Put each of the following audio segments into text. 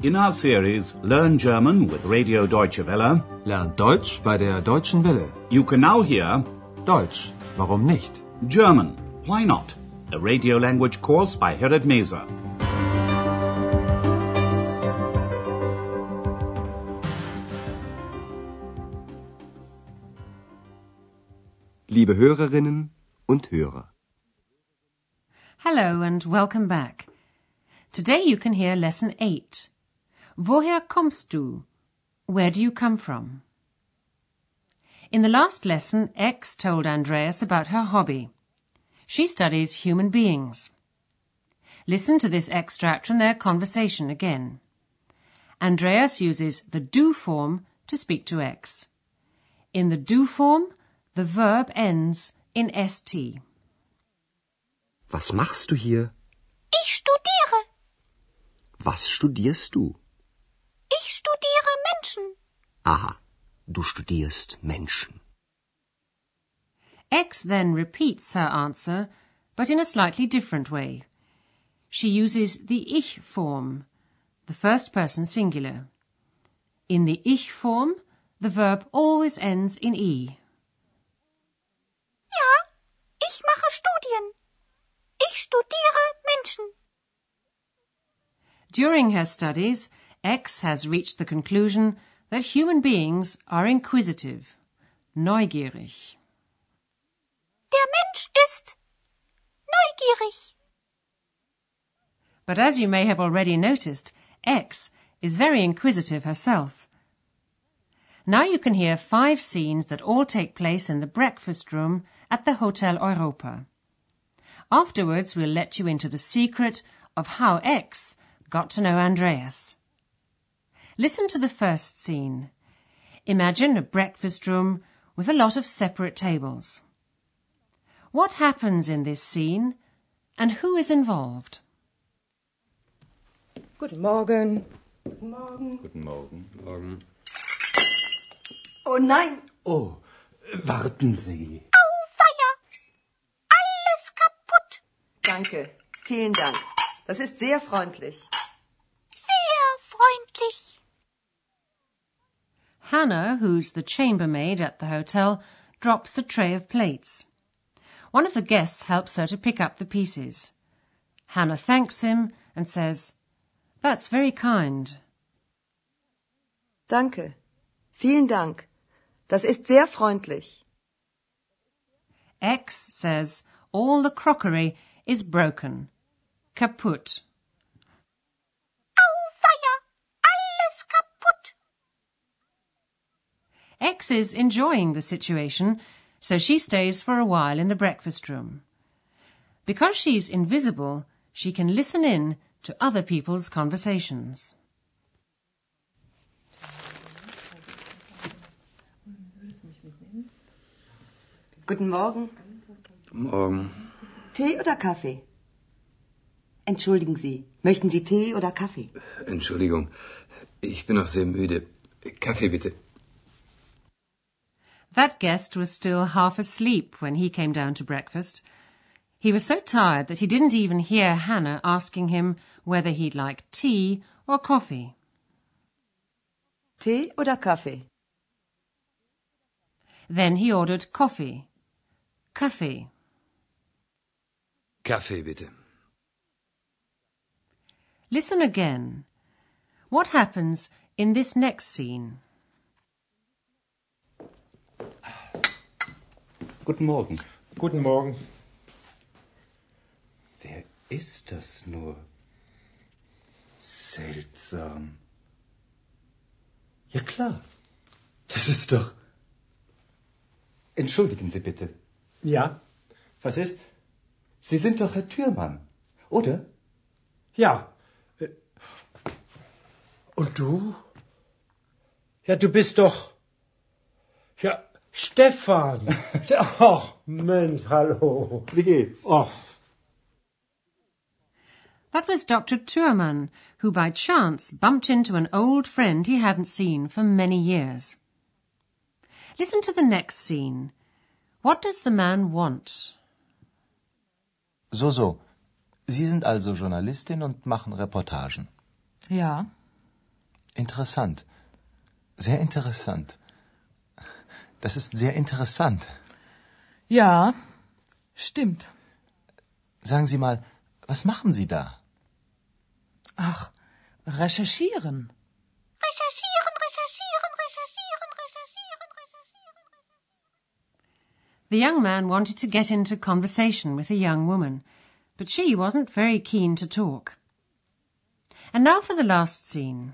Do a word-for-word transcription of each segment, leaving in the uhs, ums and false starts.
In our series Learn German with Radio Deutsche Welle, Lernt Deutsch bei der Deutschen Welle. you can now hear Deutsch, warum nicht? German, Why Not? A radio language course by Herrad Meese. Liebe Hörerinnen und Hörer. Hello and welcome back. Today you can hear Lesson eight. Woher kommst du? Where do you come from? In the last lesson, X told Andreas about her hobby. She studies human beings. Listen to this extract from their conversation again. Andreas uses the do form to speak to X. In the do form, the verb ends in st. Was machst du hier? Ich studiere. Was studierst du? Ich studiere Menschen. Aha, du studierst Menschen. X then repeats her answer, but in a slightly different way. She uses the ich form, the first person singular. In the ich form, the verb always ends in e. Ja, ich mache Studien. Ich studiere Menschen. During her studies, X has reached the conclusion that human beings are inquisitive, neugierig. Der Mensch ist neugierig. But as you may have already noticed, X is very inquisitive herself. Now you can hear five scenes that all take place in the breakfast room at the Hotel Europa. Afterwards, we'll let you into the secret of how X got to know Andreas. Listen to the first scene. Imagine a breakfast room with a lot of separate tables. What happens in this scene and who is involved? Guten Morgen. Guten Morgen. Guten Morgen. Morgen. Oh nein. Oh, warten Sie. Auweia. Alles kaputt. Danke. Vielen Dank. Das ist sehr freundlich. Sehr freundlich. Hannah, who's the chambermaid at the hotel, drops a tray of plates. One of the guests helps her to pick up the pieces. Hannah thanks him and says, "That's very kind." Danke. Vielen Dank. Das ist sehr freundlich. X says all the crockery is broken. Kaputt. Auweia. Alles kaputt. X is enjoying the situation, so she stays for a while in the breakfast room. Because she's invisible, she can listen in to other people's conversations. Guten Morgen. Morgen. Tee oder Kaffee? Entschuldigen Sie, möchten Sie Tee oder Kaffee? Entschuldigung, ich bin noch sehr müde. Kaffee bitte. That guest was still half asleep when he came down to breakfast. He was so tired that he didn't even hear Hannah asking him whether he'd like tea or coffee. Tee oder Kaffee? Then he ordered coffee. Kaffee. Kaffee bitte. Listen again. What happens in this next scene? Guten Morgen. Guten Morgen. Wer ist das nur? Seltsam. Ja klar. Das ist doch... Entschuldigen Sie bitte. Ja, was ist? Sie sind doch Herr Thürmann, oder? Ja. Äh, Und du? Ja, du bist doch... Ja, Stefan. Ach, Mensch, hallo. Wie geht's? Ach. That was Doctor Thürmann, who by chance bumped into an old friend he hadn't seen for many years. Listen to the next scene. What does the man want? So, so. Sie sind also Journalistin und machen Reportagen. Ja. Interessant. Sehr interessant. Das ist sehr interessant. Ja, stimmt. Sagen Sie mal, was machen Sie da? Ach, recherchieren. Recherchieren, recherchieren, recherchieren, recherchieren, recherchieren. The young man wanted to get into conversation with a young woman, but she wasn't very keen to talk. And now for the last scene.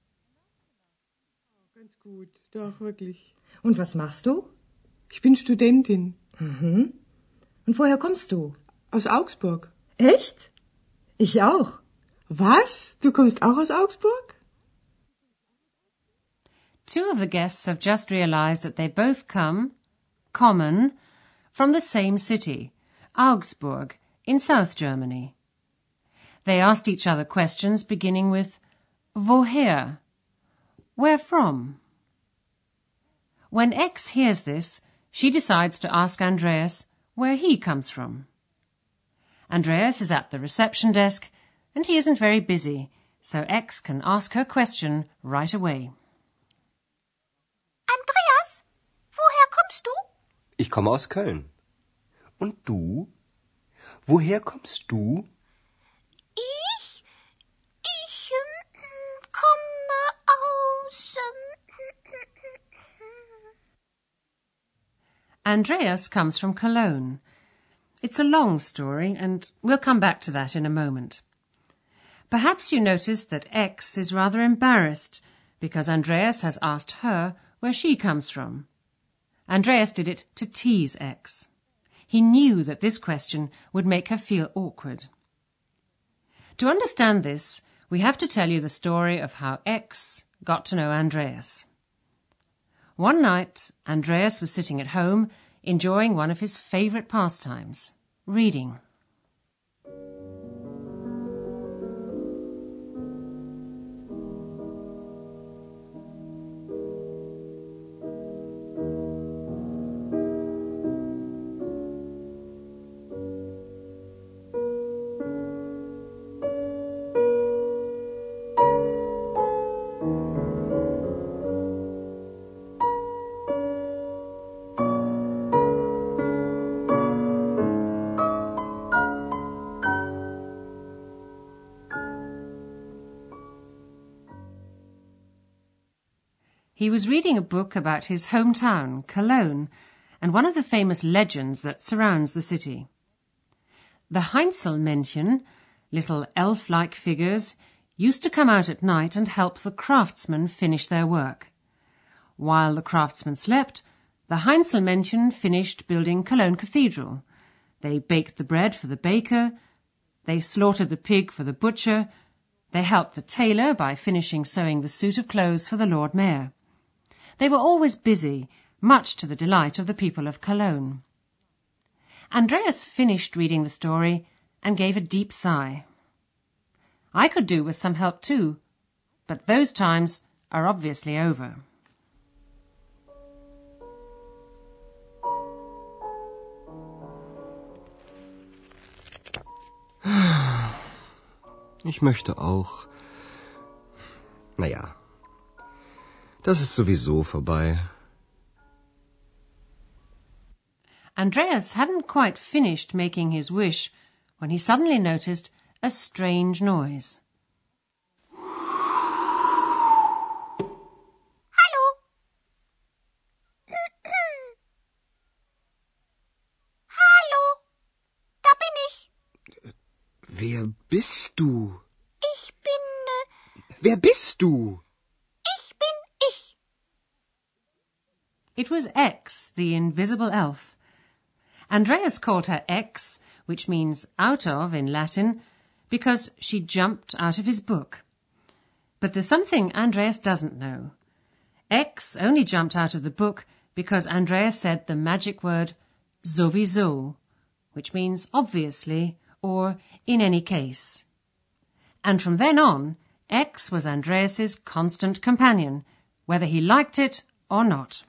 Ganz gut, doch, wirklich. Und was machst du? Ich bin Studentin. Mhm. Und woher kommst du? Aus Augsburg. Echt? Ich auch. Was? Du kommst auch aus Augsburg? Two of the guests have just realized that they both come, common, from the same city, Augsburg, in South Germany. They asked each other questions beginning with woher? Where from? When X hears this, she decides to ask Andreas where he comes from. Andreas is at the reception desk, and he isn't very busy, so X can ask her question right away. Andreas, woher kommst du? Ich komme aus Köln. Und du? Woher kommst du? Ich? Ich ähm, komme aus... Ähm, Andreas comes from Cologne. It's a long story, and we'll come back to that in a moment. Perhaps you noticed that X is rather embarrassed because Andreas has asked her where she comes from. Andreas did it to tease X. He knew that this question would make her feel awkward. To understand this, we have to tell you the story of how X got to know Andreas. One night, Andreas was sitting at home enjoying one of his favorite pastimes, reading. He was reading a book about his hometown, Cologne, and one of the famous legends that surrounds the city. The Heinzelmännchen, little elf-like figures, used to come out at night and help the craftsmen finish their work. While the craftsmen slept, the Heinzelmännchen finished building Cologne Cathedral. They baked the bread for the baker, they slaughtered the pig for the butcher, they helped the tailor by finishing sewing the suit of clothes for the Lord Mayor. They were always busy, much to the delight of the people of Cologne. Andreas finished reading the story and gave a deep sigh. I could do with some help too, but those times are obviously over. Ich möchte auch. Naja, das ist sowieso vorbei. Andreas hadn't quite finished making his wish when he suddenly noticed a strange noise. Hallo? Hallo? Da bin ich. Wer bist du? Ich bin... Äh, Wer bist du? ich bin ich. It was X, the invisible elf. Andreas called her X, which means out of in Latin, because she jumped out of his book. But there's something Andreas doesn't know. X only jumped out of the book because Andreas said the magic word sowieso, which means obviously or in any case. And from then on, X was Andreas's constant companion, whether he liked it or not.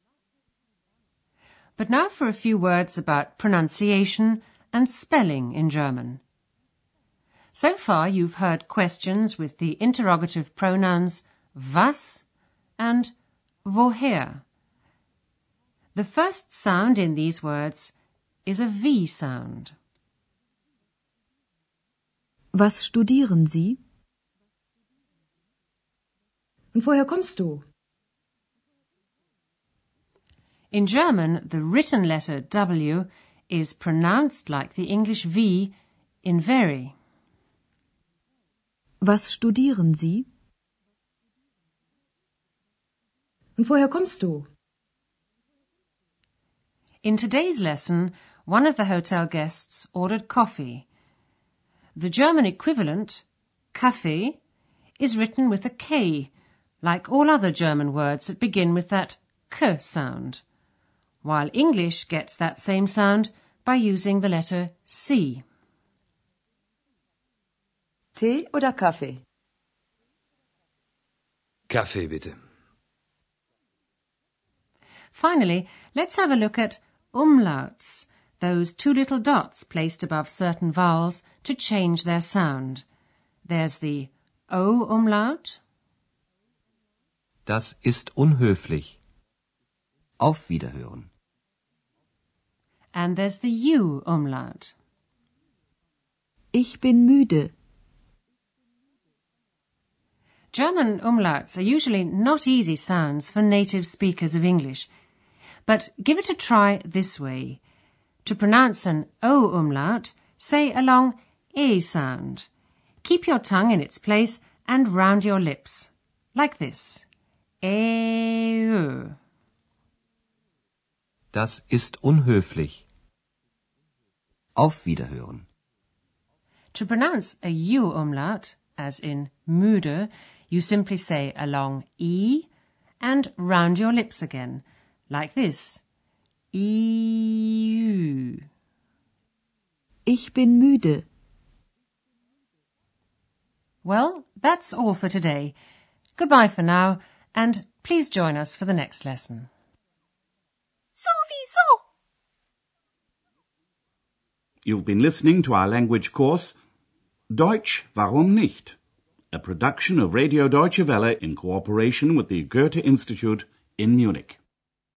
But now for a few words about pronunciation and spelling in German. So far you've heard questions with the interrogative pronouns was and woher. The first sound in these words is a V sound. Was studieren Sie? Und woher kommst du? In German, the written letter W is pronounced like the English V in very. Was studieren Sie? Und woher kommst du? In today's lesson, one of the hotel guests ordered coffee. The German equivalent, Kaffee, is written with a K, like all other German words that begin with that K sound, while English gets that same sound by using the letter C. Tee oder Kaffee? Kaffee, bitte. Finally, let's have a look at umlauts, those two little dots placed above certain vowels to change their sound. There's the O umlaut. Das ist unhöflich. Auf Wiederhören. And there's the U umlaut. Ich bin müde. German umlauts are usually not easy sounds for native speakers of English, but give it a try this way. To pronounce an O umlaut, say a long E sound. Keep your tongue in its place and round your lips, like this. E. Das ist unhöflich. Auf Wiederhören. To pronounce a U umlaut, as in müde, you simply say a long E and round your lips again, like this. E. Ich bin müde. Well, that's all for today. Goodbye for now, and please join us for the next lesson. Sowieso. You've been listening to our language course, Deutsch, warum nicht? A production of Radio Deutsche Welle in cooperation with the Goethe Institute in Munich.